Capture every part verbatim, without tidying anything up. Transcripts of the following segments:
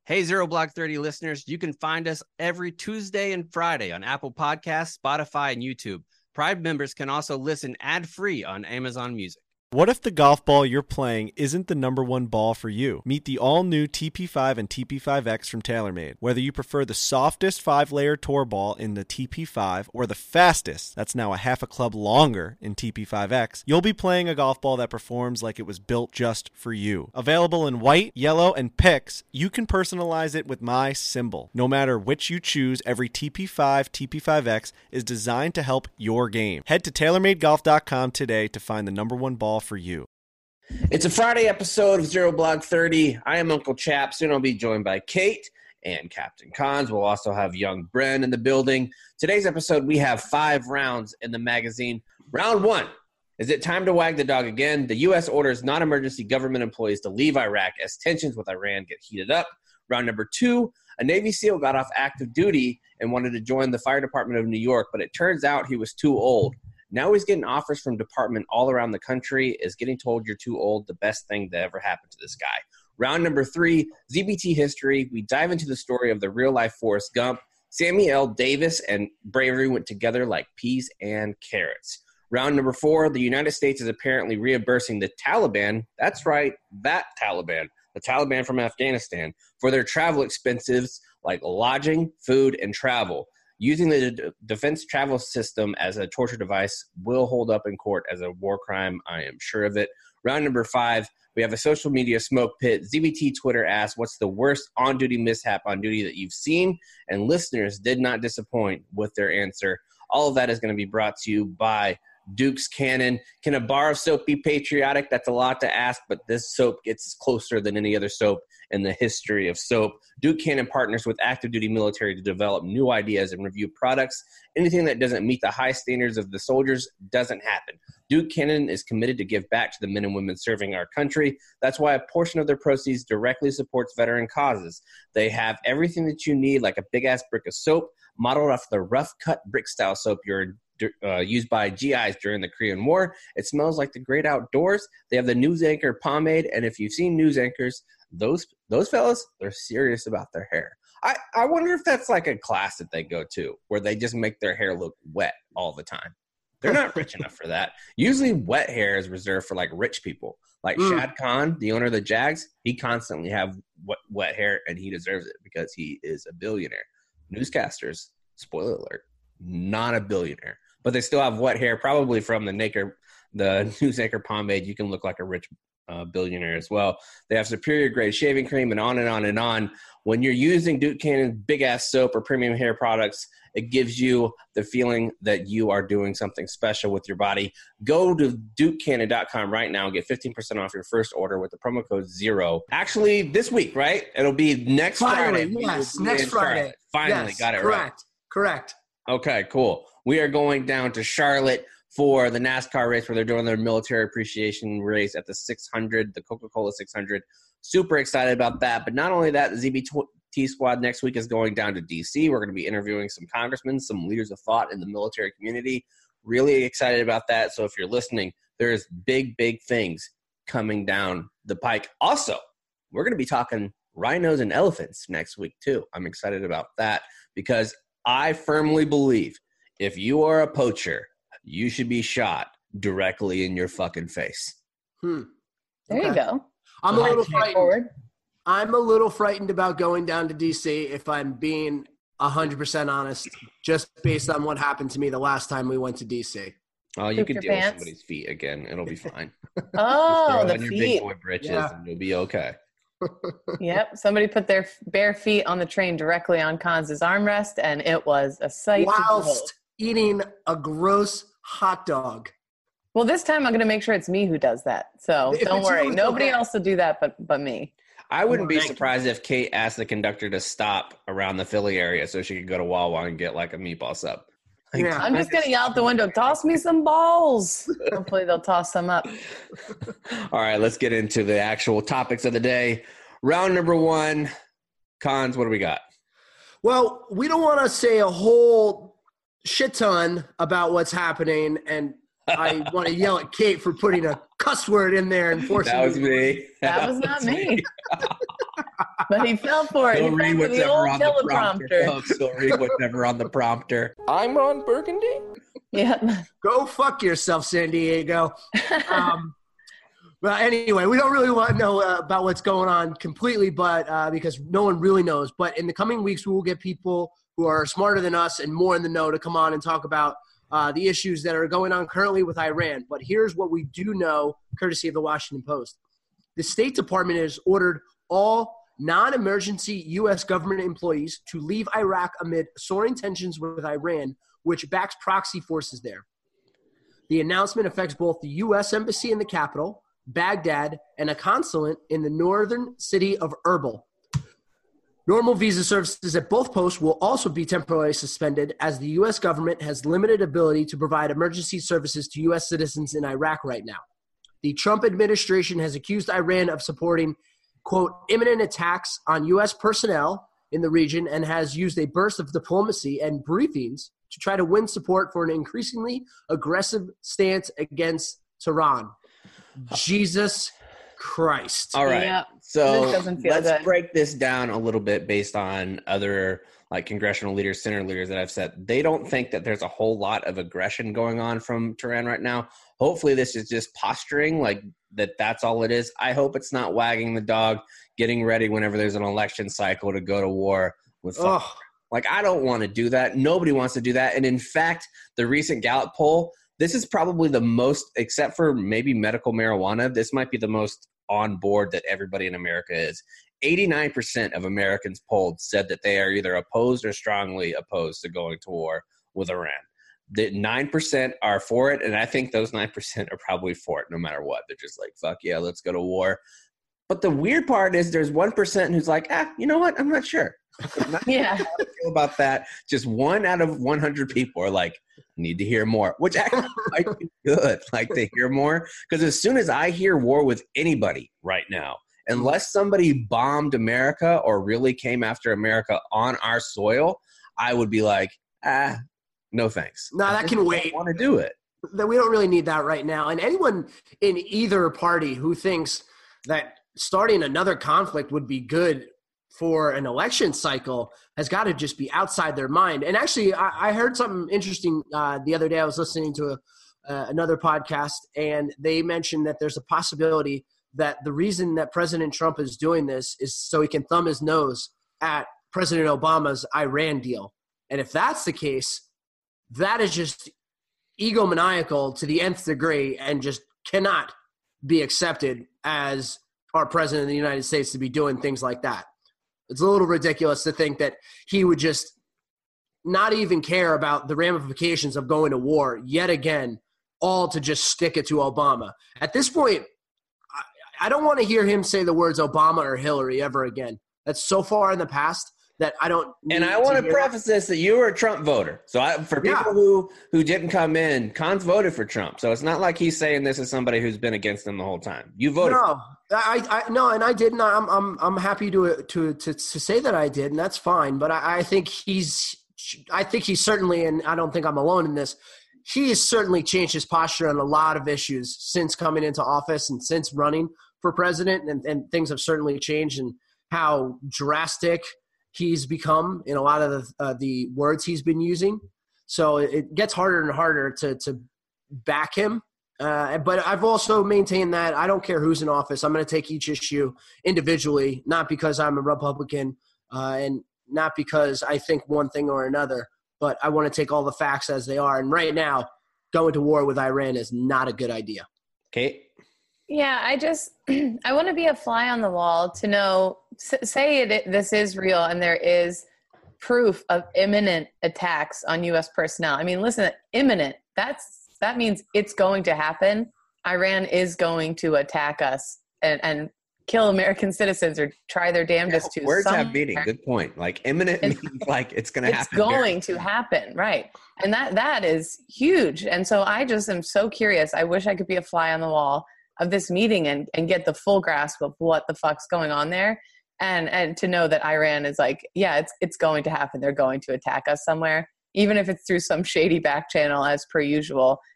Hey, Zero Block thirty listeners, you can find us every Tuesday and Friday on Apple Podcasts, Spotify, and YouTube. Pride members can also listen ad-free on Amazon Music. What if the golf ball you're playing isn't the number one ball for you? Meet the all-new T P five and T P five X from TaylorMade. Whether you prefer the softest five-layer tour ball in the T P five or the fastest, that's now a half a club longer, in T P five X, you'll be playing a golf ball that performs like it was built just for you. Available in white, yellow, and picks, you can personalize it with my symbol. No matter which you choose, every T P five, T P five X is designed to help your game. Head to tailor made golf dot com today to find the number one ball for you. It's a Friday episode of Zero Block thirty. I am Uncle Chap. Soon I'll be joined by Kate and Captain Cons. We'll also have young Bren in the building. Today's episode, we have five rounds in the magazine. Round one. Is it time to wag the dog again? The U S orders non-emergency government employees to leave Iraq as tensions with Iran get heated up. Round number two. A Navy SEAL got off active duty and wanted to join the fire department of New York, but it turns out he was too old. Now he's getting offers from department all around the country. Is getting told you're too old the best thing that ever happened to this guy? Round number three, Z B T history. We dive into the story of the real-life Forrest Gump. Sammy L. Davis and bravery went together like peas and carrots. Round number four, the United States is apparently reimbursing the Taliban. That's right, that Taliban, the Taliban from Afghanistan, for their travel expenses like lodging, food, and travel. Using the D- defense travel system as a torture device will hold up in court as a war crime. I am sure of it. Round number five, we have a social media smoke pit. Z B T Twitter asks, what's the worst on-duty mishap on duty that you've seen? And listeners did not disappoint with their answer. All of that is going to be brought to you by Duke's Cannon. Can a bar of soap be patriotic? That's a lot to ask, but this soap gets closer than any other soap in the history of soap. Duke Cannon partners with active duty military to develop new ideas and review products. Anything that doesn't meet the high standards of the soldiers doesn't happen. Duke Cannon is committed to give back to the men and women serving our country. That's why a portion of their proceeds directly supports veteran causes. They have everything that you need, like a big-ass brick of soap, modeled off the rough-cut brick-style soap you're Uh, used by G Is during the Korean War. It smells like the great outdoors. They have the News Anchor pomade, and if you've seen news anchors, those those fellas, they're serious about their hair. I, I wonder if that's like a class that they go to where they just make their hair look wet all the time. They're not rich enough for that. Usually wet hair is reserved for like rich people. Like mm. Shad Khan, the owner of the Jags, he constantly have wet, wet hair, and he deserves it because he is a billionaire. Newscasters, spoiler alert, not a billionaire. But they still have wet hair, probably from the Naker, the News Anchor pomade. You can look like a rich uh, billionaire as well. They have superior grade shaving cream and on and on and on. When you're using Duke Cannon big-ass soap or premium hair products, it gives you the feeling that you are doing something special with your body. Go to duke cannon dot com right now and get fifteen percent off your first order with the promo code ZERO. Actually, this week, right? It'll be next Finally, Friday. Yes, next Friday. Finally, yes, got it correct, right. Correct. Okay, cool. We are going down to Charlotte for the NASCAR race where they're doing their military appreciation race at the six hundred, the Coca-Cola six hundred. Super excited about that. But not only that, the Z B T squad next week is going down to D C. We're going to be interviewing some congressmen, some leaders of thought in the military community. Really excited about that. So if you're listening, there's big, big things coming down the pike. Also, we're going to be talking rhinos and elephants next week too. I'm excited about that because I firmly believe if you are a poacher, you should be shot directly in your fucking face. Hmm. There Okay. you go. I'm a little frightened. Forward. I'm a little frightened about going down to D C if I'm being one hundred percent honest, just based on what happened to me the last time we went to D C. Oh, you Poop could your deal with pants. somebody's feet again. It'll be fine. Oh, Throw the on your big feet. boy britches Yeah. and you'll be okay. Yep. Somebody put their bare feet on the train directly on Cons' armrest, and it was a sight to behold. Whilst eating a gross hot dog. Well, this time I'm going to make sure it's me who does that. So If don't it's worry. you, it's Nobody okay. else will do that but but me. I wouldn't be Thank you. surprised if Kate asked the conductor to stop around the Philly area so she could go to Wawa and get like a meatball sub. Like, Yeah. I'm just going to yell out the window, toss me some balls. Hopefully they'll toss some up. All right, let's get into the actual topics of the day. Round number one, Cons, what do we got? Well, we don't want to say a whole shit ton about what's happening and I want to yell at Kate for putting a cuss word in there and forcing That was me. That, that was not me. But he fell for it. He'll He read fell for the whatever old on the prompter. teleprompter. Folks. He'll read whatever on the prompter. I'm Ron Burgundy. Yeah. Go fuck yourself, San Diego. Um, but anyway, we don't really want to know uh, about what's going on completely, but uh, because no one really knows. But in the coming weeks, we will get people who are smarter than us and more in the know to come on and talk about uh, the issues that are going on currently with Iran. But here's what we do know, courtesy of the Washington Post. The State Department has ordered all non-emergency U S government employees to leave Iraq amid soaring tensions with Iran, which backs proxy forces there. The announcement affects both the U S Embassy in the capital, Baghdad, and a consulate in the northern city of Erbil. Normal visa services at both posts will also be temporarily suspended as the U S government has limited ability to provide emergency services to U S citizens in Iraq right now. The Trump administration has accused Iran of supporting, quote, imminent attacks on U S personnel in the region and has used a burst of diplomacy and briefings to try to win support for an increasingly aggressive stance against Tehran. Jesus Christ. All right. Yeah. So This doesn't feel let's good. break this down a little bit based on other like congressional leaders, senator leaders that I've said. They don't think that there's a whole lot of aggression going on from Tehran right now. Hopefully this is just posturing, like that that's all it is. I hope it's not wagging the dog, getting ready whenever there's an election cycle to go to war with Ugh. Like, I don't want to do that. Nobody wants to do that. And in fact, the recent Gallup poll, this is probably the most, except for maybe medical marijuana, this might be the most on board that everybody in America is. eighty-nine percent of Americans polled said that they are either opposed or strongly opposed to going to war with Iran. The nine percent are for it, and I think those nine percent are probably for it no matter what. They're just like, fuck yeah, let's go to war. But the weird part is there's one percent who's like, ah, you know what? I'm not sure. I'm not Yeah. sure how I feel about that. Just one out of one hundred people are like, need to hear more, which actually might be good, like to hear more. Because as soon as I hear war with anybody right now, unless somebody bombed America or really came after America on our soil, I would be like, ah, no thanks. No, that can wait. I want to do it. That we don't really need that right now. And anyone in either party who thinks that starting another conflict would be good for an election cycle has got to just be outside their mind. And actually, I, I heard something interesting uh, the other day. I was listening to a, uh, another podcast, and they mentioned that there's a possibility that the reason that President Trump is doing this is so he can thumb his nose at President Obama's Iran deal. And if that's the case, that is just egomaniacal to the nth degree and just cannot be accepted as our president of the United States to be doing things like that. It's a little ridiculous to think that he would just not even care about the ramifications of going to war yet again, all to just stick it to Obama. At this point, I, I don't want to hear him say the words Obama or Hillary ever again. That's so far in the past that I don't need And I want to hear preface that. this that you were a Trump voter. So I, for people Yeah. who, who didn't come in, Cons voted for Trump. So it's not like he's saying this is somebody who's been against him the whole time. You voted for him. No, I, I no, and I didn't. I'm, I'm, I'm happy to, to, to, to say that I did, and that's fine. But I, I think he's, I think he's certainly, and I don't think I'm alone in this. He has certainly changed his posture on a lot of issues since coming into office and since running for president, and, and things have certainly changed and how drastic he's become in a lot of the, uh, the words he's been using. So it gets harder and harder to, to back him. Uh, but I've also maintained that I don't care who's in office. I'm going to take each issue individually, not because I'm a Republican uh, and not because I think one thing or another, but I want to take all the facts as they are. And right now, going to war with Iran is not a good idea. Kate? Yeah, I just, I want to be a fly on the wall to know, say it, this is real and there is proof of imminent attacks on U S personnel. I mean, listen, imminent, that's, that means it's going to happen. Iran is going to attack us and, and kill American citizens or try their damnedest Yeah, to. words somewhere. have meaning. Good point. Like imminent It's- means like it's going to It's happen. going to happen, right? And that that is huge. And so I just am so curious. I wish I could be a fly on the wall of this meeting and, and get the full grasp of what the fuck's going on there. And and to know that Iran is like, yeah, it's it's going to happen. They're going to attack us somewhere, even if it's through some shady back channel as per usual.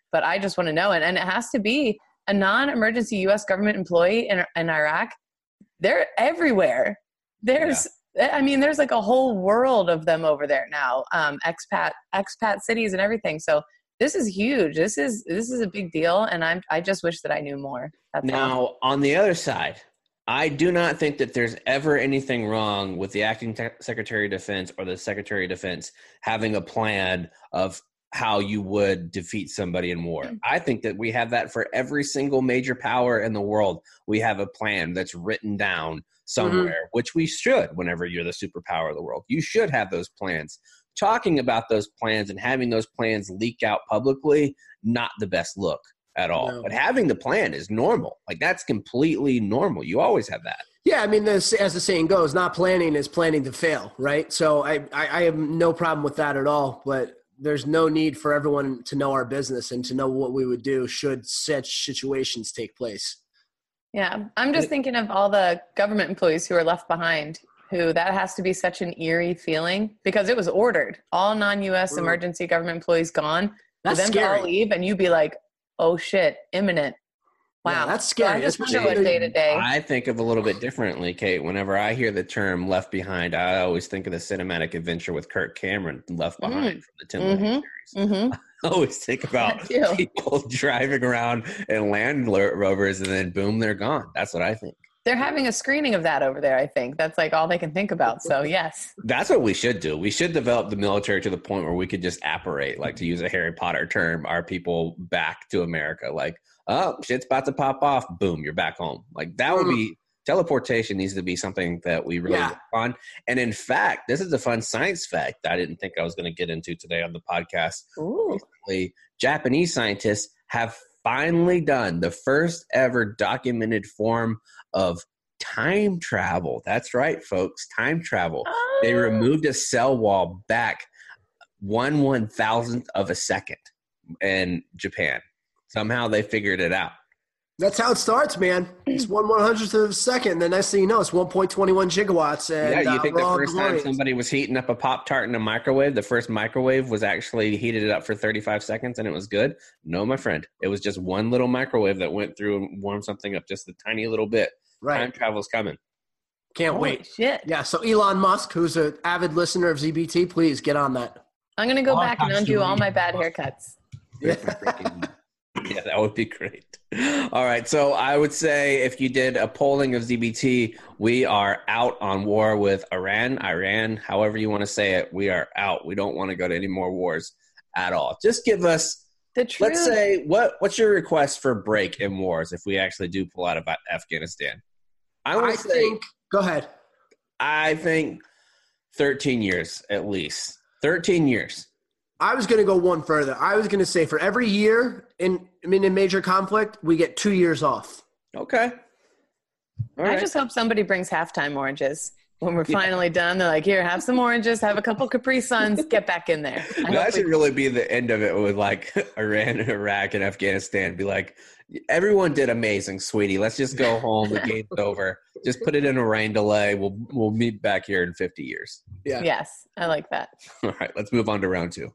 but I just want to know. And, and it has to be a non-emergency U S government employee in, in Iraq. They're everywhere. There's, yeah. I mean, there's like a whole world of them over there now, um, expat, expat cities and everything. So this is huge. This is, this is a big deal. And I'm, I just wish that I knew more. That's now, all. on the other side, I do not think that there's ever anything wrong with the acting te- Secretary of Defense or the Secretary of Defense having a plan of how you would defeat somebody in war. I think that we have that for every single major power in the world. We have a plan that's written down somewhere, mm-hmm. which we should whenever you're the superpower of the world. You should have those plans. Talking about those plans and having those plans leak out publicly, not the best look at all. No. But having the plan is normal. Like, that's completely normal. You always have that. Yeah, I mean, this, as the saying goes, not planning is planning to fail, right? So I, I, I have no problem with that at all. But there's no need for everyone to know our business and to know what we would do should such situations take place. Yeah, I'm just thinking of all the government employees who are left behind, who that has to be such an eerie feeling because it was ordered. All non-U S mm. emergency government employees gone. That's for them scary. To all leave, and you'd be like, oh shit, imminent. Wow. Yeah, that's scary. So I just that's wonder what day to day. I think of a little bit differently, Kate. Whenever I hear the term Left Behind, I always think of the cinematic adventure with Kirk Cameron, Left Behind mm. from the Tim mm-hmm. Burton series. Mm-hmm. I always think about people driving around in Land Rovers and then boom, they're gone. That's what I think. They're having a screening of that over there, I think. That's like all they can think about. So, yes. That's what we should do. We should develop the military to the point where we could just apparate, like to use a Harry Potter term, our people back to America. Like, oh, shit's about to pop off. Boom, you're back home. Like, that would be – teleportation needs to be something that we really yeah. work on. And, in fact, this is a fun science fact that I didn't think I was going to get into today on the podcast. Ooh. Recently, Japanese scientists have finally done the first ever documented form of time travel. That's right, folks. Time travel. Oh. They removed a cell wall back one one thousandth of a second in Japan. Somehow they figured it out. That's how it starts, man. It's one one hundredth of a second. The next thing you know, it's one point two one gigawatts. And, yeah, you think uh, the first time somebody was heating up a Pop-Tart in a microwave, the first microwave was actually heated it up for thirty-five seconds and it was good? No, my friend. It was just one little microwave that went through and warmed something up just a tiny little bit. Right. Time travel's coming. Can't Holy wait. Shit. Yeah, so Elon Musk, who's an avid listener of Z B T, please get on that. I'm going to go Oh, back and undo all my bad haircuts. Yeah. Yeah, that would be great. All right. So I would say if you did a polling of Z B T, we are out on war with Iran, Iran, however you want to say it. We are out. We don't want to go to any more wars at all. Just give us, the truth. let's say, what what's your request for break in wars if we actually do pull out of Afghanistan? I would I say, think, go ahead. I think thirteen years at least. thirteen years. I was going to go one further. I was going to say for every year in, I mean, in major conflict, we get two years off. Okay. All I right. just hope somebody brings halftime oranges. When we're finally yeah. done, they're like, here, have some oranges, have a couple Capri Suns, get back in there. I that should we- really be the end of it with like Iran, Iraq, and Afghanistan. Be like, everyone did amazing, sweetie. Let's just go home. The game's over. Just put it in a rain delay. We'll we'll meet back here in fifty years. Yeah. Yes, I like that. All right, let's move on to round two.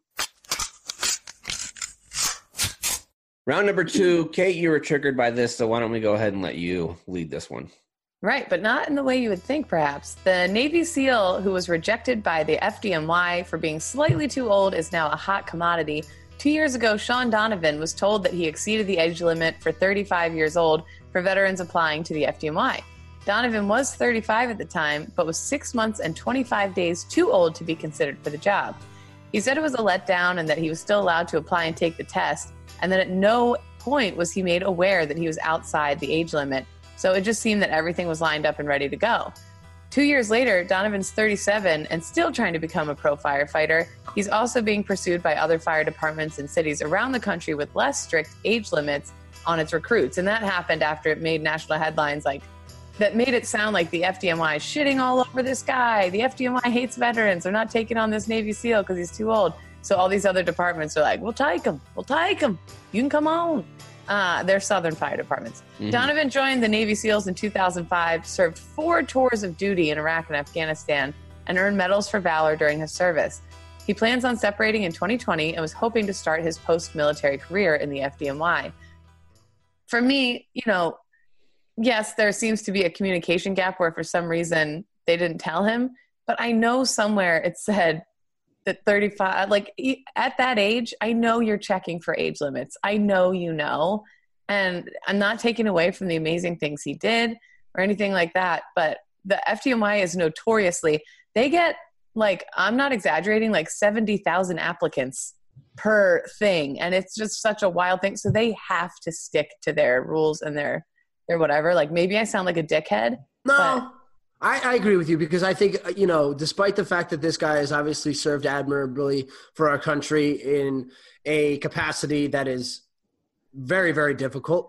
Round number two, Kate, you were triggered by this, so why don't we go ahead and let you lead this one? Right, but not in the way you would think, perhaps. The Navy SEAL who was rejected by the F D N Y for being slightly too old is now a hot commodity. Two years ago, Sean Donovan was told that he exceeded the age limit for thirty-five years old for veterans applying to the F D N Y. Donovan was thirty-five at the time, but was six months and twenty-five days too old to be considered for the job. He said it was a letdown and that he was still allowed to apply and take the test, and that at no point was he made aware that he was outside the age limit. So it just seemed that everything was lined up and ready to go. Two years later, Donovan's thirty-seven and still trying to become a pro firefighter. He's also being pursued by other fire departments in cities around the country with less strict age limits on its recruits. And that happened after it made national headlines like that made it sound like the F D N Y is shitting all over this guy. The F D N Y hates veterans. They're not taking on this Navy SEAL because he's too old. So all these other departments are like, we'll take him. We'll take him. You can come on. Uh, they're Southern fire departments. Mm-hmm. Donovan joined the Navy SEALs in two thousand five, served four tours of duty in Iraq and Afghanistan, and earned medals for valor during his service. He plans on separating in twenty twenty and was hoping to start his post-military career in the F D N Y. For me, you know, yes, there seems to be a communication gap where for some reason they didn't tell him, but I know somewhere it said that thirty-five, like at that age, I know you're checking for age limits. I know you know, and I'm not taking away from the amazing things he did or anything like that, but the F D N Y is notoriously, they get like, I'm not exaggerating, like seventy thousand applicants per thing. And it's just such a wild thing. So they have to stick to their rules and their, their whatever. Like maybe I sound like a dickhead. No, but- I, I agree with you because I think, you know, despite the fact that this guy has obviously served admirably for our country in a capacity that is very, very difficult,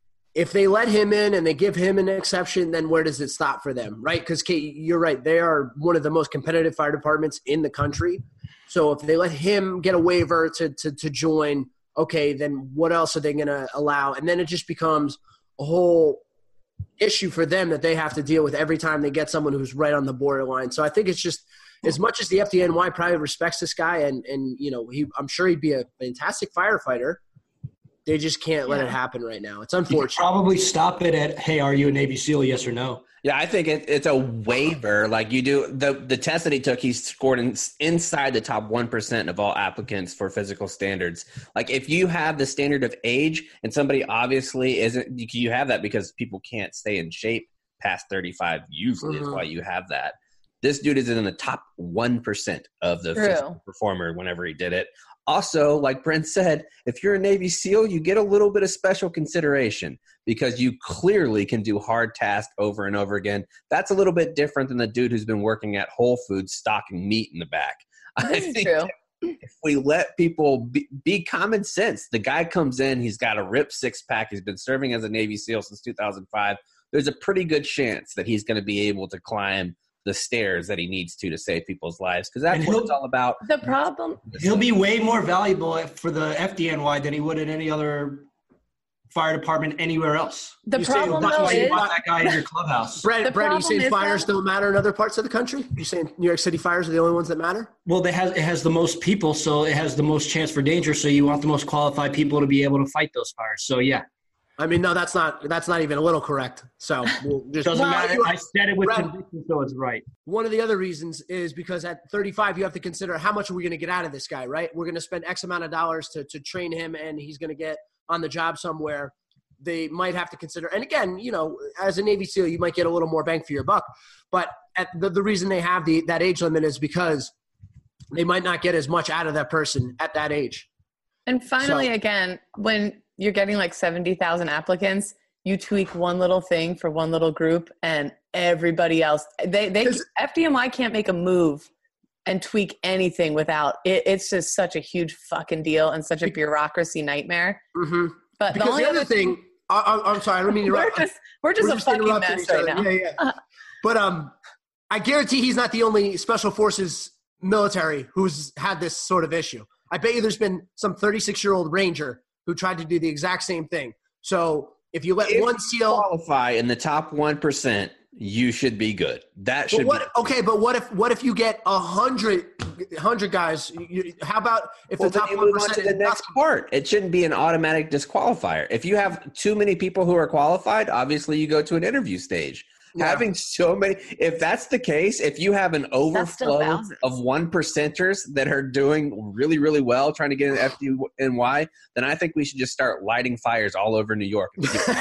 if they let him in and they give him an exception, then where does it stop for them, right? Because, Kate, you're right. They are one of the most competitive fire departments in the country. So if they let him get a waiver to to, to join, okay, then what else are they going to allow? And then it just becomes a whole issue for them that they have to deal with every time they get someone who's right on the borderline. So I think it's just as much as the F D N Y probably respects this guy and, and you know, he, I'm sure he'd be a fantastic firefighter. They just can't let Yeah. it happen right now. It's You unfortunate. could probably stop it at, hey, are you a Navy SEAL, yes or no? Yeah, I think it, it's a waiver. Like you do the the test that he took, he scored in, inside the top one percent of all applicants for physical standards. Like if you have the standard of age and somebody obviously isn't, you have that because people can't stay in shape past thirty-five. Usually, is Mhm. why you have that. This dude is in the top one percent of the True. physical performer whenever he did it. Also, like Brent said, if you're a Navy SEAL, you get a little bit of special consideration because you clearly can do hard tasks over and over again. That's a little bit different than the dude who's been working at Whole Foods stocking meat in the back. I This is think true. if we let people be, be common sense, the guy comes in, he's got a ripped six pack, he's been serving as a Navy SEAL since two thousand five. There's a pretty good chance that he's going to be able to climb the stairs that he needs to to save people's lives because that's And what he'll- it's all about. The problem, He'll be way more valuable for the F D N Y than he would at any other fire department anywhere else. the You say problem that's though why you is, Want that guy in your clubhouse. Brett, The Brett, are you problem saying is fires that- don't matter in other parts of the country? You saying New York City fires are the only ones that matter? Well, it has, it has the most people, so it has the most chance for danger, so you want the most qualified people to be able to fight those fires. So, yeah, I mean, no, that's not that's not even a little correct. So we'll it just doesn't Well, matter. you- I said it with Brett- conviction, so it's right. One of the other reasons is because at thirty-five, you have to consider how much are we going to get out of this guy, right? We're going to spend X amount of dollars to, to train him, and he's going to get on the job somewhere. They might have to consider, and again, you know, as a Navy SEAL, you might get a little more bang for your buck. But at the, the reason they have the that age limit is because they might not get as much out of that person at that age. and finally, So- again, when you're getting like seventy thousand applicants, you tweak one little thing for one little group and everybody else, they, they, 'Cause- F D N Y can't make a move and tweak anything without it. It's just such a huge fucking deal and such a bureaucracy nightmare. Mm-hmm. But the Because only the other thing, I, I, I'm sorry, I don't mean to we're interrupt. just, we're just We're a just fucking interrupting mess each right other. now. Yeah, yeah. But um, I guarantee he's not the only special forces military who's had this sort of issue. I bet you there's been some thirty-six-year-old Ranger who tried to do the exact same thing. So if you let If one you SEAL, qualify in the top one percent, you should be good. That but should what? be. Okay, but what if what if you get a hundred, hundred guys? You, how about if Well, the then top you one move on to percent the is next nothing? part. It shouldn't be an automatic disqualifier. If you have too many people who are qualified, obviously you go to an interview stage. Yeah. Having so many, if that's the case, if you have an That's still overflow thousands. of one percenters that are doing really, really well trying to get an F D N Y, then I think we should just start lighting fires all over New York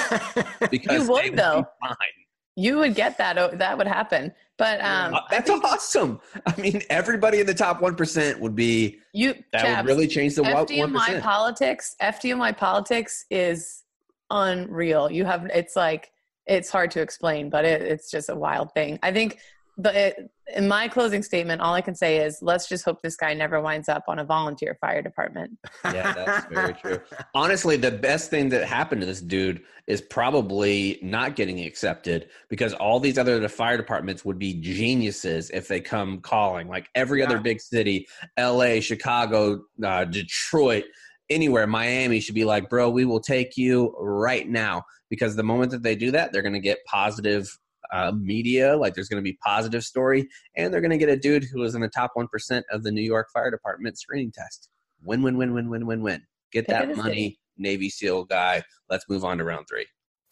because You would, they be though. fine. You would get that. oh, That would happen. But um, Uh, That's awesome. I mean, everybody in the top one percent would be, you, that Chaps, would really change the one F D N Y percent. politics, F D N Y politics is unreal. You have, it's like, it's hard to explain, but it, it's just a wild thing. I think the, it, in my closing statement, all I can say is let's just hope this guy never winds up on a volunteer fire department. Yeah, that's very true. Honestly, the best thing that happened to this dude is probably not getting accepted because all these other fire departments would be geniuses if they come calling. Like every other Yeah. big city, L A, Chicago, uh, Detroit, anywhere, Miami should be like, bro, we will take you right now. Because the moment that they do that, they're going to get positive uh, media. Like there's going to be positive story, and they're going to get a dude who was in the top one percent of the New York Fire Department screening test. Win, win, win, win, win, win, win. Get Pick that of the money, city. Navy SEAL guy. Let's move on to round three.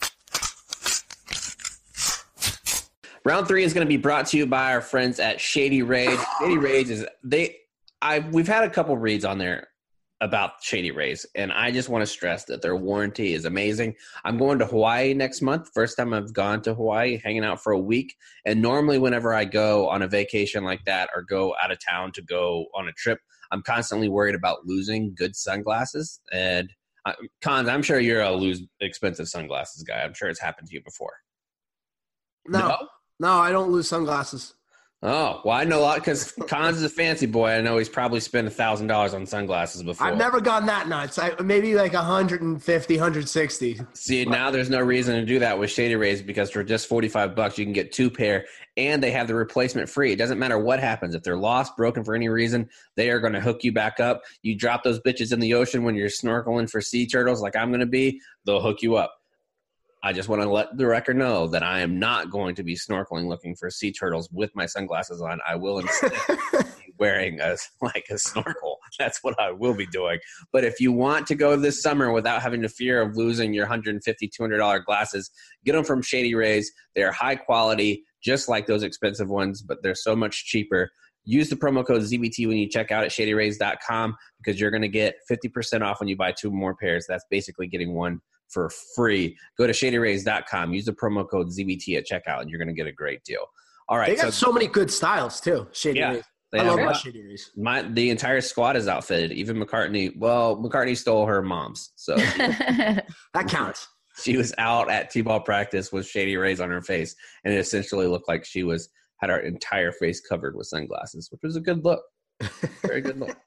Round three is going to be brought to you by our friends at Shady Rays. Shady Rays is they. I we've had a couple reads on there about Shady Rays, and I just want to stress that their warranty is amazing. I'm going to Hawaii next month. First time I've gone to Hawaii, hanging out for a week. And normally, whenever I go on a vacation like that or go out of town to go on a trip, I'm constantly worried about losing good sunglasses. And uh, Cons, I'm sure you're a lose expensive sunglasses guy. I'm sure it's happened to you before. No, no, no I don't lose sunglasses. Oh, well, I know a lot because Cons is a fancy boy. I know he's probably spent a thousand dollars on sunglasses before. I've never gone that nuts. I, maybe like one hundred fifty, one hundred sixty. See, now there's no reason to do that with Shady Rays because for just forty-five bucks, you can get two pair and they have the replacement free. It doesn't matter what happens. If they're lost, broken for any reason, they are going to hook you back up. You drop those bitches in the ocean when you're snorkeling for sea turtles like I'm going to be, they'll hook you up. I just want to let the record know that I am not going to be snorkeling looking for sea turtles with my sunglasses on. I will instead be wearing a, like a snorkel. That's what I will be doing. But if you want to go this summer without having the fear of losing your one hundred fifty dollars, two hundred dollars glasses, get them from Shady Rays. They're high quality, just like those expensive ones, but they're so much cheaper. Use the promo code Z B T when you check out at shady rays dot com because you're going to get fifty percent off when you buy two more pairs. That's basically getting one for free. Go to shady rays dot com. Use the promo code Z B T at checkout, and you're going to get a great deal. All right. They got so, so many good styles, too, Shady yeah, Rays. I love my Shady Rays. My, the entire squad is outfitted. Even McCartney. Well, McCartney stole her mom's. So that counts. She was out at T-ball practice with Shady Rays on her face, and it essentially looked like she was had her entire face covered with sunglasses, which was a good look. Very good look.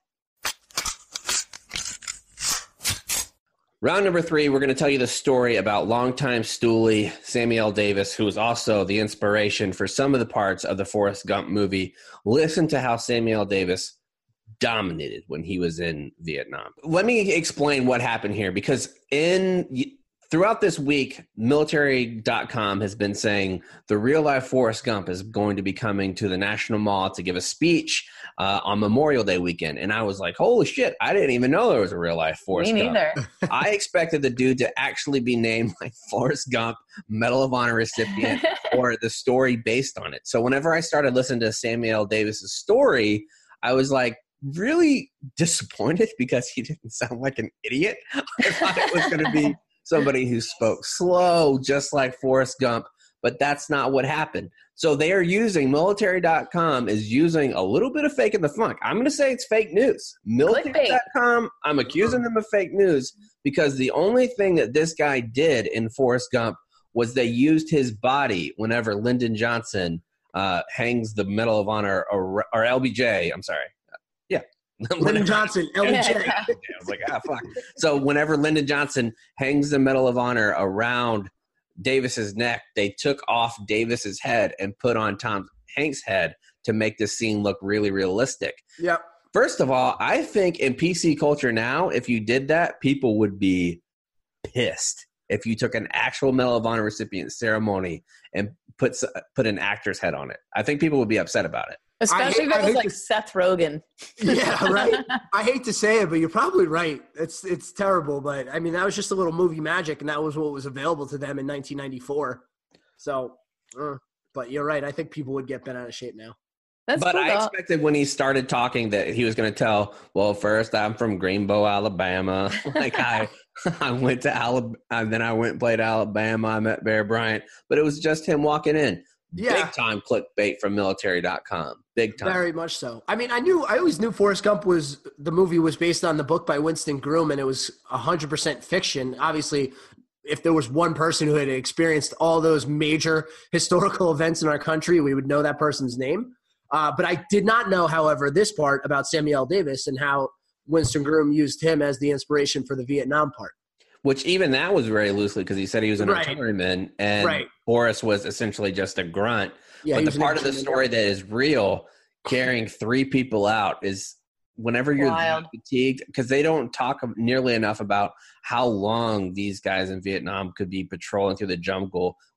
Round number three, we're going to tell you the story about longtime stoolie Samuel Davis, who was also the inspiration for some of the parts of the Forrest Gump movie. Listen to how Samuel Davis dominated when he was in Vietnam. Let me explain what happened here, because in throughout this week, military dot com has been saying the real-life Forrest Gump is going to be coming to the National Mall to give a speech uh, on Memorial Day weekend. And I was like, holy shit, I didn't even know there was a real-life Forrest Me Gump. neither. I expected the dude to actually be named like Forrest Gump, Medal of Honor recipient, or the story based on it. So whenever I started listening to Samuel Davis's story, I was like, really disappointed because he didn't sound like an idiot. I thought it was going to be somebody who spoke slow, just like Forrest Gump, but that's not what happened. So they are using, military dot com is using a little bit of fake in the funk. I'm going to say it's fake news. military dot com, I'm accusing them of fake news because the only thing that this guy did in Forrest Gump was they used his body whenever Lyndon Johnson uh, hangs the Medal of Honor, or, or L B J, I'm sorry. Yeah. Lyndon Johnson, L B J. Yeah. I was like, ah, fuck. So whenever Lyndon Johnson hangs the Medal of Honor around Davis's neck, they took off Davis's head and put on Tom Hanks' head to make this scene look really realistic. Yep. First of all, I think in P C culture now, if you did that, people would be pissed. If you took an actual Medal of Honor recipient ceremony and put put an actor's head on it, I think people would be upset about it. Especially hate- if I it was hate like to- Seth Rogen. Yeah, right. I hate to say it, but you're probably right. It's it's terrible, but I mean that was just a little movie magic, and that was what was available to them in nineteen ninety-four. So, uh, but you're right. I think people would get bent out of shape now. That's But cool, I though. expected when he started talking that he was going to tell, well, first I'm from Greenbow, Alabama. Like I, I went to Alabama, and then I went and played Alabama. I met Bear Bryant, but it was just him walking in. Yeah. Big time clickbait from military dot com. Big time. Very much so. I mean, I knew, I always knew Forrest Gump was, the movie was based on the book by Winston Groom, and it was one hundred percent fiction. Obviously, if there was one person who had experienced all those major historical events in our country, we would know that person's name. Uh, but I did not know, however, this part about Samuel Davis and how Winston Groom used him as the inspiration for the Vietnam part. Which even that was very loosely because he said he was an Right. artilleryman, and Right. Boris was essentially just a grunt. Yeah, But he the was an part of the engineer. story that is real, carrying three people out, is whenever you're Wild. that fatigued, because they don't talk nearly enough about how long these guys in Vietnam could be patrolling through the jungle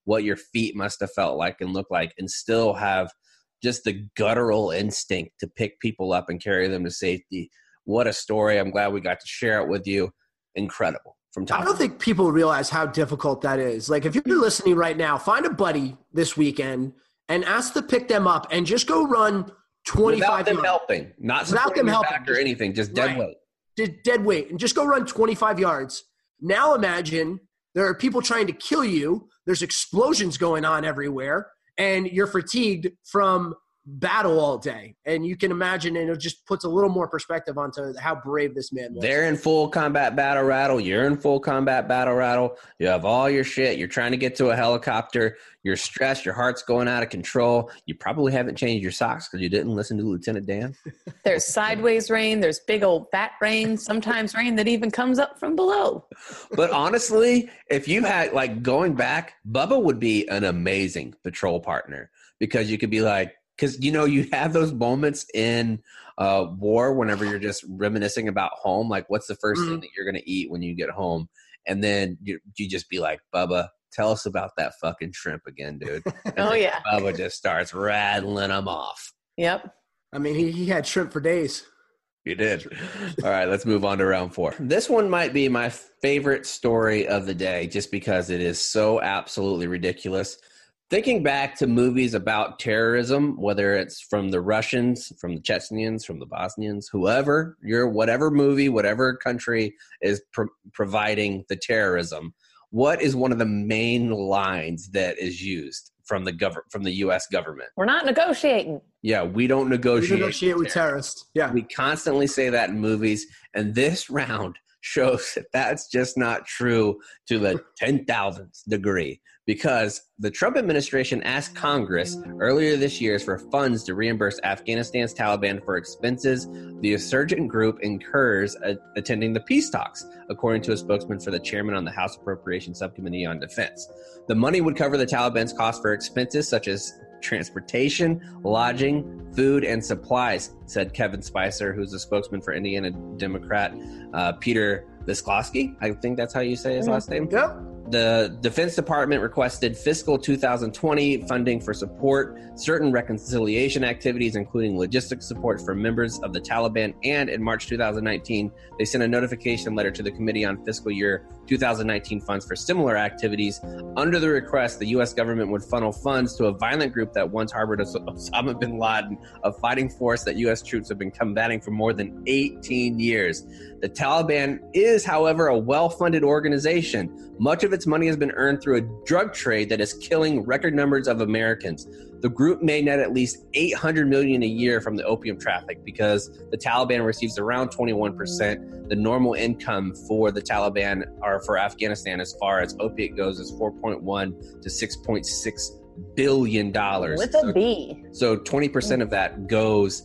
what your feet must have felt like and looked like, and still have just the guttural instinct to pick people up and carry them to safety. What a story. I'm glad we got to share it with you. Incredible. From top I don't think people realize how difficult that is. Like, if you're listening right now, find a buddy this weekend and ask to pick them up and just go run twenty-five Without them yards. helping. Not Without them helping. back or anything. Just dead Right. weight. Just dead weight. And just go run twenty-five yards. Now imagine there are people trying to kill you. There's explosions going on everywhere. And you're fatigued from battle all day, and you can imagine, and it just puts a little more perspective onto how brave this man was. They're in full combat battle rattle. You're in full combat battle rattle. You have all your shit. You're trying to get to a helicopter. You're stressed. Your heart's going out of control. You probably haven't changed your socks because you didn't listen to Lieutenant Dan. There's sideways rain. There's big old fat rain. Sometimes rain that even comes up from below. But honestly, if you had, like, going back, Bubba would be an amazing patrol partner, because you could be like, because, you know, you have those moments in uh, war whenever you're just reminiscing about home. Like, what's the first Mm-hmm. thing that you're going to eat when you get home? And then you, you just be like, Bubba, tell us about that fucking shrimp again, dude. And Oh, then yeah. Bubba just starts rattling them off. Yep. I mean, he, he had shrimp for days. You did. All right, let's move on to round four. This one might be my favorite story of the day, just because it is so absolutely ridiculous. Thinking back to movies about terrorism, whether it's from the Russians, from the Chechens, from the Bosnians, whoever, your whatever movie, whatever country is pro- providing the terrorism, what is one of the main lines that is used from the gov- from the U S government? We're not negotiating. Yeah, we don't We negotiate. negotiate with terrorists. Yeah. We constantly say that in movies, and this round shows that that's just not true to the ten thousandth degree, because the Trump administration asked Congress earlier this year for funds to reimburse Afghanistan's Taliban for expenses the insurgent group incurs a- attending the peace talks, according to a spokesman for the chairman on the House Appropriations Subcommittee on Defense. The money would cover the Taliban's costs for expenses such as transportation, lodging, food, and supplies, said Kevin Spicer, who's a spokesman for Indiana Democrat uh, Peter Visklosky. I think that's how you say his last name. Yep. The Defense Department requested fiscal two thousand twenty funding for support certain reconciliation activities, including logistics support for members of the Taliban. And in March two thousand nineteen, they sent a notification letter to the Committee on Fiscal Year two thousand nineteen funds for similar activities. Under the request, the U S government would funnel funds to a violent group that once harbored Os- Osama bin Laden, a fighting force that U S troops have been combating for more than eighteen years. The Taliban is, however, a well-funded organization. Much of its money has been earned through a drug trade that is killing record numbers of Americans. The group may net at least eight hundred million dollars a year from the opium traffic, because the Taliban receives around twenty-one percent. The normal income for the Taliban, or for Afghanistan, as far as opiate goes, is four point one to six point six billion dollars. With a B. So twenty percent of that goes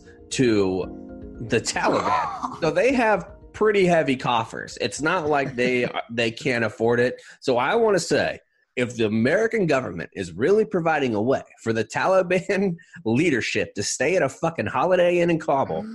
to the Taliban. So they have pretty heavy coffers. It's not like they they can't afford it. So I want to say, if the American government is really providing a way for the Taliban leadership to stay at a fucking Holiday Inn in Kabul,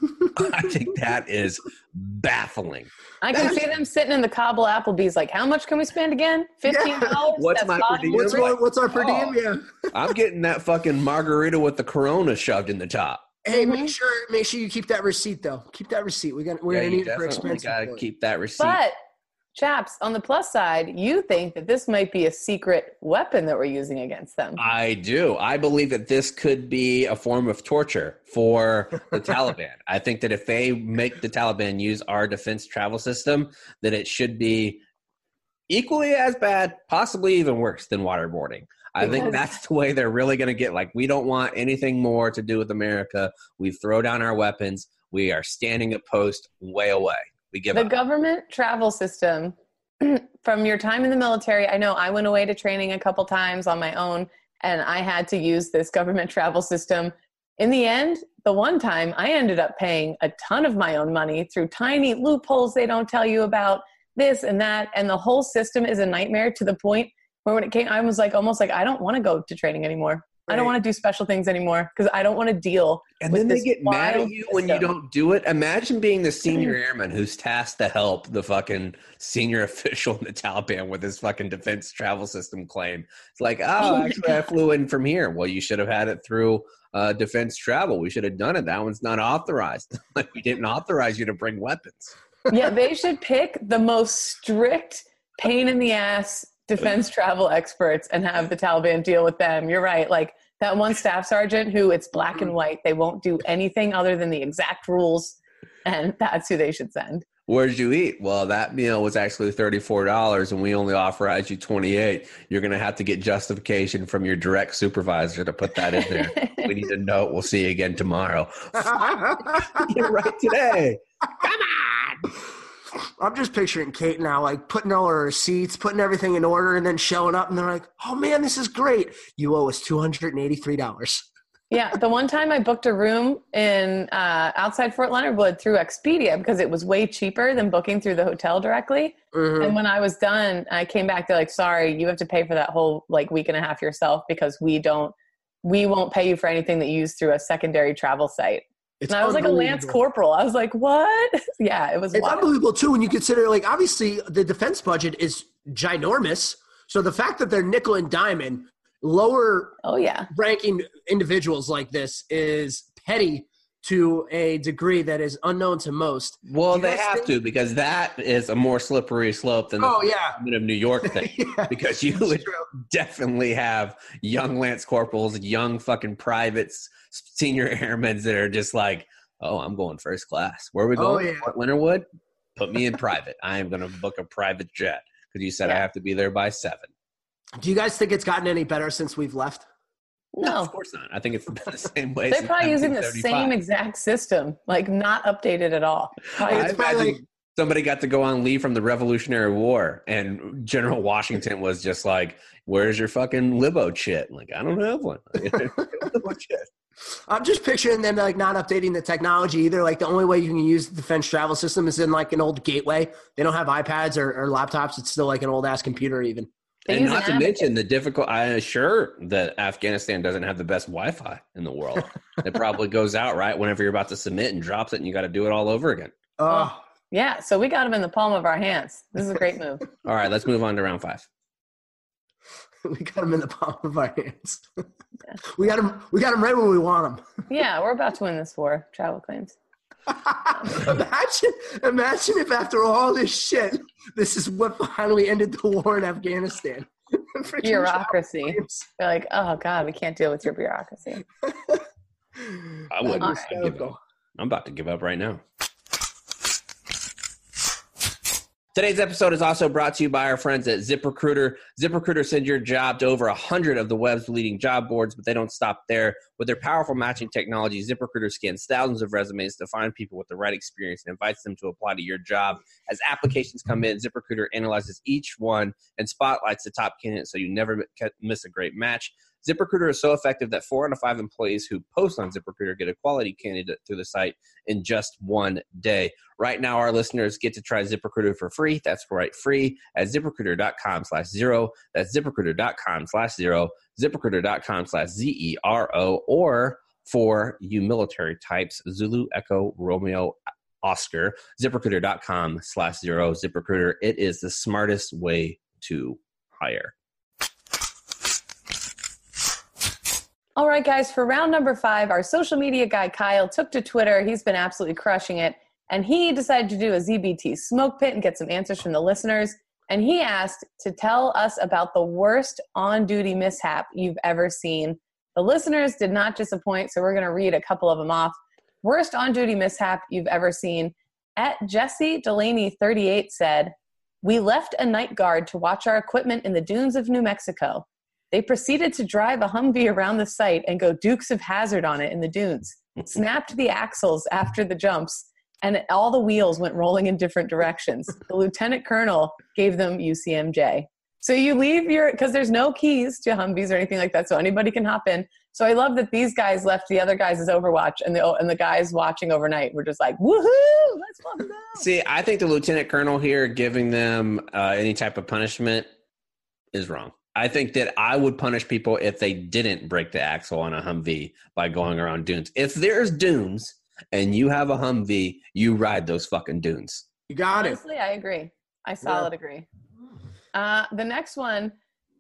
I think that is baffling. I can see them sitting in the Kabul Applebee's like, how much can we spend again? fifteen dollars? What's That's my per five diem? What's, hundred? what, what's our per Oh. diem? Yeah. I'm getting that fucking margarita with the Corona shoved in the top. Hey, Mhm. make sure make sure you keep that receipt though. Keep that receipt. We're gonna we're Yeah, gonna you need it for definitely expensive. got to food. keep that receipt. But, chaps, on the plus side, you think that this might be a secret weapon that we're using against them. I do. I believe that this could be a form of torture for the Taliban. I think that if they make the Taliban use our defense travel system, that it should be equally as bad, possibly even worse than waterboarding. I think that's the way they're really going to get. Like, we don't want anything more to do with America. We throw down our weapons. We are standing at post way away. We give The up. government travel system, from your time in the military, I know I went away to training a couple times on my own, and I had to use this government travel system. In the end, the one time I ended up paying a ton of my own money through tiny loopholes they don't tell you about, this and that, and the whole system is a nightmare, to the point where when it came, I was like, almost like, I don't want to go to training anymore. I don't Right. want to do special things anymore because I don't want to deal And with then they this get mad at wild you when you system. don't do it. Imagine being the senior airman who's tasked to help the fucking senior official in the Taliban with his fucking defense travel system claim. It's like, oh, actually, I flew in from here. Well, you should have had it through uh, defense travel. We should have done it. That one's not authorized. Like, we didn't authorize you to bring weapons. Yeah, they should pick the most strict, pain in the ass defense travel experts and have the Taliban deal with them. You're right. Like that one staff sergeant who it's black and white. They won't do anything other than the exact rules. And that's who they should send. Where'd you eat? Well, that meal was actually thirty-four dollars and we only authorized you twenty-eight dollars. You're going to have to get justification from your direct supervisor to put that in there. We need a note. We'll see you again tomorrow. You're right today. Come on. I'm just picturing Kate now, like putting all her receipts, putting everything in order, and then showing up, and they're like, "Oh man, this is great! You owe us two hundred and eighty-three dollars." Yeah, the one time I booked a room in uh, outside Fort Leonard Wood through Expedia because it was way cheaper than booking through the hotel directly. Mm-hmm. And when I was done, I came back. They're like, "Sorry, you have to pay for that whole like week and a half yourself because we don't, we won't pay you for anything that you use through a secondary travel site." It's and I was like a Lance Corporal. I was like, "What?" Yeah, it was. It's wild. unbelievable too when you consider, like, obviously the defense budget is ginormous. So the fact that they're nickel and diamond, lower Oh yeah. ranking individuals like this is petty to a degree that is unknown to most. Well, Do you they guys have think- to because that is a more slippery slope than the Oh, yeah. Government of New York thing. Yeah, Because you that's would true. definitely have young Lance Corporals, young fucking privates, senior airmen that are just like, oh, I'm going first class. Where are we Oh, going? yeah. Fort Leonard Wood? Put me in private. I am going to book a private jet because you said I Yeah. have to be there by seven. Do you guys think it's gotten any better since we've left? No, No, of course not. I think it's the same way. they're since probably using the nineteen same thirty-five. exact system, like not updated at all. Probably- I It's probably imagine like- somebody got to go on leave from the Revolutionary War, and General Washington was just like, "Where's your fucking libo chit?" Like, I don't have one. Libo chit. I'm just picturing them like not updating the technology either. Like the only way you can use the defense travel system is in like an old gateway. They don't have iPads or, or laptops. It's still like an old ass computer even. They And use not an to mention the difficult. I'm sure that Afghanistan doesn't have the best Wi-Fi in the world. It probably goes out right whenever you're about to submit and drops it, and you got to do it all over again. Oh, Yeah, so we got them in the palm of our hands. This is a great move. All right, let's move on to round five. we got them in the palm of our hands. we got them. We got them right where we want them. Yeah, we're about to win this war. Travel claims. imagine, imagine if after all this shit, this is what finally ended the war in Afghanistan. Freaking Bureaucracy. travel claims. They're like, oh God, we can't deal with your bureaucracy. I wouldn't. That'd be I'd give hysterical. up. I'm about to give up right now. Today's episode is also brought to you by our friends at ZipRecruiter. ZipRecruiter sends your job to over one hundred of the web's leading job boards, but they don't stop there. With their powerful matching technology, ZipRecruiter scans thousands of resumes to find people with the right experience and invites them to apply to your job. As applications come in, ZipRecruiter analyzes each one and spotlights the top candidates so you never miss a great match. ZipRecruiter is so effective that four out of five employees who post on ZipRecruiter get a quality candidate through the site in just one day. Right now, our listeners get to try ZipRecruiter for free. That's right, free at ZipRecruiter.com slash zero. That's ZipRecruiter.com slash zero. ZipRecruiter.com slash Z E R O. Or for you military types, Zulu, Echo, Romeo, Oscar, ZipRecruiter.com slash zero. ZipRecruiter, it is the smartest way to hire. All right, guys, for round number five, our social media guy, Kyle, took to Twitter. He's been absolutely crushing it. And he decided to do a Z B T smoke pit and get some answers from the listeners. And he asked to tell us about the worst on-duty mishap you've ever seen. The listeners did not disappoint, so we're going to read a couple of them off. Worst on-duty mishap you've ever seen. At Jesse Delaney thirty-eight said, "We left a night guard to watch our equipment in the dunes of New Mexico. They proceeded to drive a Humvee around the site and go Dukes of Hazzard on it in the dunes, snapped the axles after the jumps, and all the wheels went rolling in different directions. The lieutenant colonel gave them U C M J." So you leave your, because there's no keys to Humvees or anything like that, so anybody can hop in. So I love that these guys left the other guys as Overwatch, and the and the guys watching overnight were just like, woohoo, let's fucking go. See, I think the lieutenant colonel here giving them uh, any type of punishment is wrong. I think that I would punish people if they didn't break the axle on a Humvee by going around dunes. If there's dunes and you have a Humvee, you ride those fucking dunes. You got Honestly, it. I agree. I solid Yeah. agree. Uh, the next one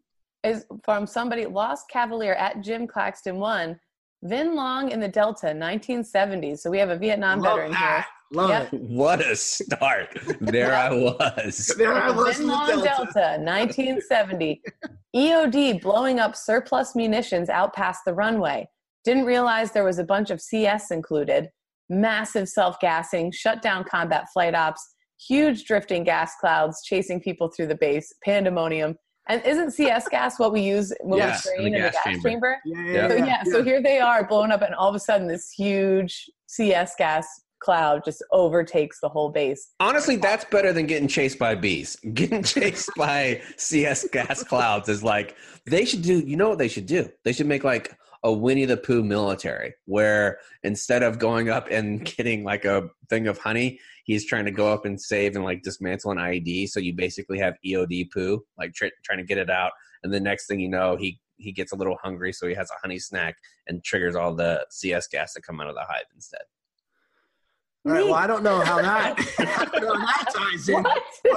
is from somebody, Lost Cavalier at Jim Claxton one. Vin Long in the Delta, nineteen seventies. So we have a Vietnam Love veteran that. Love Yep. it. What a start. There I was. There I here. was Vin in the Long Delta. Delta, nineteen seventy. E O D blowing up surplus munitions out past the runway. Didn't realize there was a bunch of C S included. Massive self-gassing, shut down combat flight ops, huge drifting gas clouds chasing people through the base, pandemonium. And isn't C S gas what we use when Yes, we in train the in the gas gas chamber. chamber? Yeah, Yeah. yeah, So yeah. yeah, so here they are blowing up, and all of a sudden this huge C S gas cloud just overtakes the whole base. Honestly, that's better than getting chased by bees. Getting chased by C S gas clouds is like, they should do, you know what they should do? They should make like a Winnie the Pooh military where instead of going up and getting like a thing of honey, he's trying to go up and save and like dismantle an I E D. So you basically have E O D Pooh, like tr- trying to get it out. And the next thing you know, he, he gets a little hungry. So he has a honey snack and triggers all the C S gas to come out of the hive instead. All right. Well, I don't know how that, I don't know how that ties in.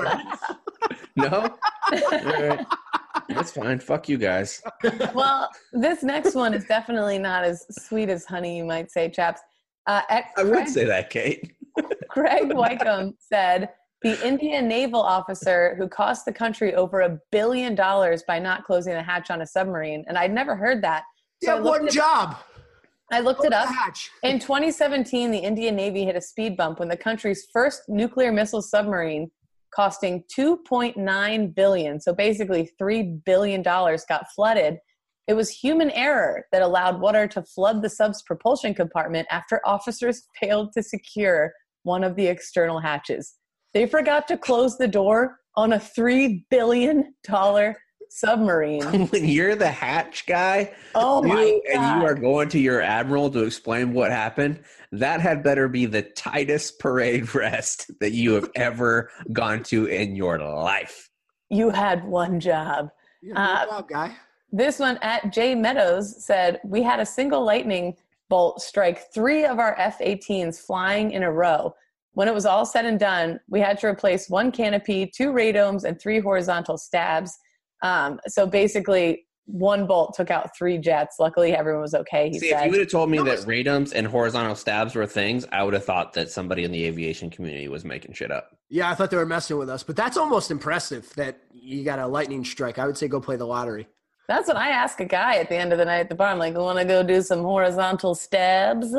What? No? All right. That's fine. Fuck you guys. Well, this next one is definitely not as sweet as honey, you might say, chaps. Uh, at I would Craig, say that, Kate. Craig Wycombe said, the Indian naval officer who cost the country over a billion dollars by not closing the hatch on a submarine. And I'd never heard that. So Yeah, I looked one it- job. I looked it up. Hatch. In twenty seventeen, the Indian Navy hit a speed bump when the country's first nuclear missile submarine, costing two point nine billion dollars, so basically three billion dollars, got flooded. It was human error that allowed water to flood the sub's propulsion compartment after officers failed to secure one of the external hatches. They forgot to close the door on a three billion dollars submarine. When you're the hatch guy, Oh my you, God. and you are going to your admiral to explain what happened, that had better be the tightest parade rest that you have ever gone to in your life. You had one job. Yeah, Uh, good job, guy. This one at Jay Meadows said, we had a single lightning bolt strike three of our F eighteens flying in a row. When it was all said and done, we had to replace one canopy, two radomes, and three horizontal stabs. Um, so basically, one bolt took out three jets. Luckily, everyone was okay, he See, if said. you would have told me That that was- radomes and horizontal stabs were things, I would have thought that somebody in the aviation community was making shit up. Yeah, I thought they were messing with us, but that's almost impressive that you got a lightning strike. I would say go play the lottery. That's what I ask a guy at the end of the night at the bar. I'm like, want to go do some horizontal stabs?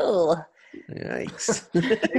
Yikes.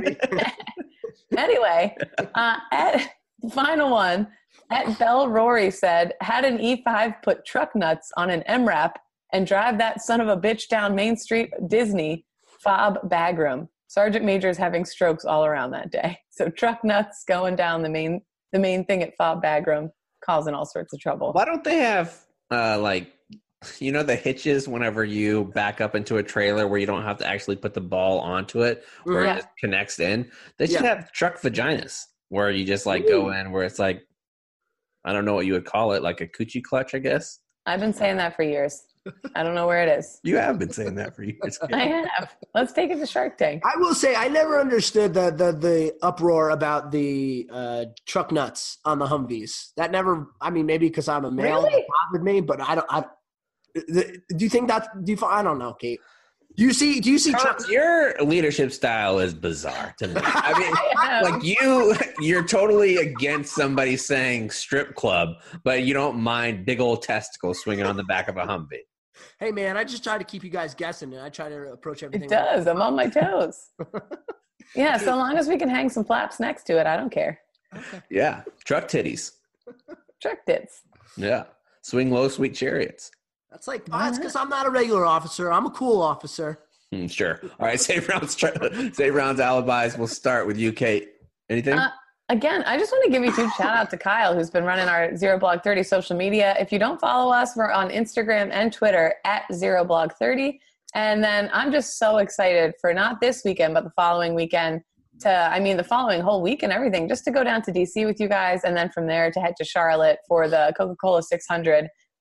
Anyway, uh, at, the final one, at Bell Rory said, had an E five put truck nuts on an M RAP and drive that son of a bitch down Main Street, Disney, fob Bagram. Sergeant Major's having strokes all around that day. So truck nuts going down the main the main thing at fob Bagram, causing all sorts of trouble. Why don't they have, uh, like, you know, the hitches whenever you back up into a trailer where you don't have to actually put the ball onto it, where Yeah. it just connects in? They should Yeah. have truck vaginas where you just, like, go in where it's like, I don't know what you would call it, like a coochie clutch, I guess. I've been saying that for years. I don't know where it is. You have been saying that for years. I have. Let's take it to Shark Tank. I will say I never understood the the, the uproar about the uh, truck nuts on the Humvees. That never. I mean, maybe because I'm a male, Really? that bothered me. But I don't. I, do you think that? Do you? I don't know, Kate. Do you see? Do you see? Truck, Tom, your leadership style is bizarre to me. I mean, I know. like you, you're totally against somebody saying strip club, but you don't mind big old testicles swinging on the back of a Humvee. hey man, I just try to keep you guys guessing, and I try to approach everything. It does. I'm on my toes. Yeah, so long as we can hang some flaps next to it, I don't care. Yeah, truck titties. Truck tits. Yeah, swing low, sweet chariots. That's like oh, that's because I'm not a regular officer. I'm a cool officer. Hmm, sure. All right, save rounds. Save rounds. Alibis. We'll start with you, Kate. Anything? Uh, Again, I just want to give a huge shout out to Kyle, who's been running our Zero Blog thirty social media. If you don't follow us, we're on Instagram and Twitter at Zero Blog thirty. And then I'm just so excited for not this weekend, but the following weekend to, I mean, the following whole week and everything, just to go down to D C with you guys. And then from there to head to Charlotte for the Coca-Cola six hundred.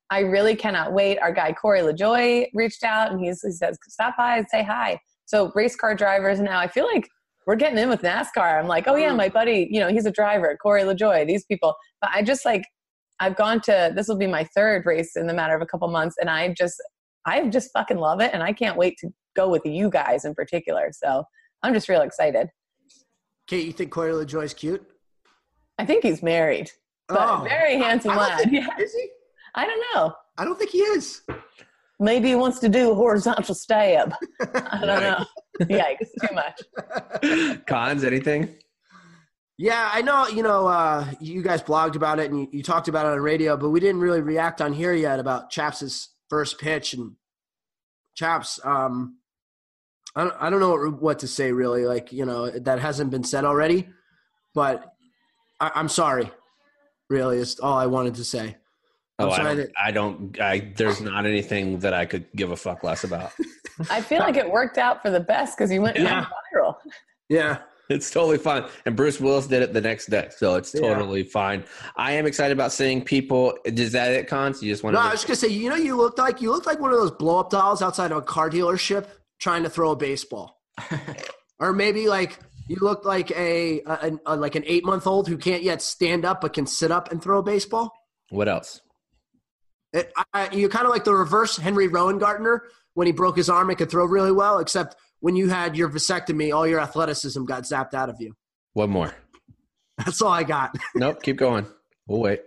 I really cannot wait. Our guy Corey LaJoy reached out and he's, he says, stop by and say hi. So race car drivers now, I feel like we're getting in with NASCAR. I'm like, oh yeah, my buddy, you know, he's a driver, Corey LaJoy, these people. But I just like, I've gone to, this will be my third race in the matter of a couple months. And I just, I just fucking love it. And I can't wait to go with you guys in particular. So I'm just real excited. Kate, you think Corey LaJoy's cute? I think he's married, but Oh, very handsome I don't lad. think- Yeah. Is he? I don't know. I don't think he is. Maybe he wants to do a horizontal stab. I don't know. Yikes, too much. Cons, anything? Yeah, I know, you know, uh, you guys blogged about it and you, you talked about it on radio, but we didn't really react on here yet about Chaps' first pitch. And Chaps, um, I don't, I don't know what, what to say really, like, you know, that hasn't been said already, but I, I'm sorry, really, is all I wanted to say. I'm Oh, I sorry don't, that- I don't, I, there's not anything that I could give a fuck less about. I feel like it worked out for the best because you went Yeah. viral. Yeah. It's totally fine. And Bruce Willis did it the next day. So it's Yeah. totally fine. I am excited about seeing people. Is that it, Cons? You just want No, to I was just gonna say, you know, you looked like you looked like one of those blow up dolls outside of a car dealership trying to throw a baseball, or maybe like you looked like a, a, a like an eight month old who can't yet stand up but can sit up and throw a baseball. What else? It, I, you're kind of like the reverse Henry Rowan Gardner when he broke his arm and could throw really well, except when you had your vasectomy, all your athleticism got zapped out of you. One more. That's all I got. Nope. Keep going. We'll wait.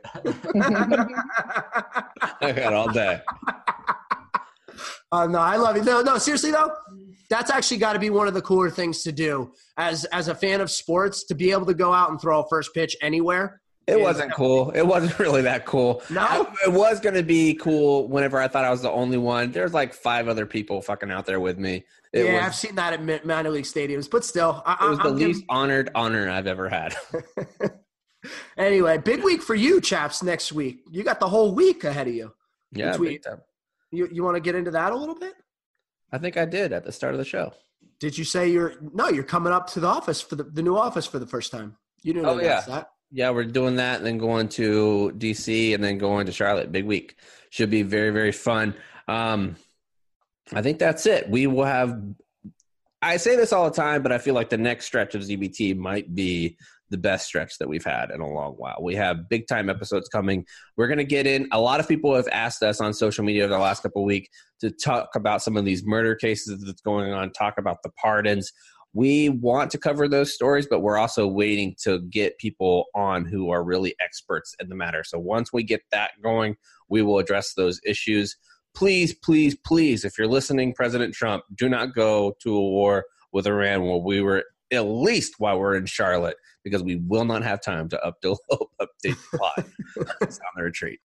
I got all day. Uh, no, I love you. No, no, seriously though, that's actually got to be one of the cooler things to do as as a fan of sports, to be able to go out and throw a first pitch anywhere. It Yeah. wasn't cool. It wasn't really that cool. No? It was going to be cool whenever I thought I was the only one. There's like five other people fucking out there with me. It yeah, was, I've seen that at mi- minor league stadiums, but still, I, it was I, the I'm least honored honor I've ever had. giving- Anyway, big week for you, Chaps. Next week, you got the whole week ahead of you. Yeah, Between- big time. You you want to get into that a little bit? I think I did at the start of the show. Did you say you're no? You're coming up to the office for the, the new office for the first time. You didn't Oh, announce yeah. that. Yeah, we're doing that and then going to D C and then going to Charlotte. Big week. Should be very, very fun. Um, I think that's it. We will have – I say this all the time, but I feel like the next stretch of Z B T might be the best stretch that we've had in a long while. We have big-time episodes coming. We're going to get in – a lot of people have asked us on social media over the last couple of weeks to talk about some of these murder cases that's going on, talk about the pardons. We want to cover those stories, but we're also waiting to get people on who are really experts in the matter. So once we get that going, we will address those issues. Please, please, please, if you're listening, President Trump, do not go to a war with Iran while we were, at least while we're in Charlotte, because we will not have time to update, update the plot. It's on the retreat.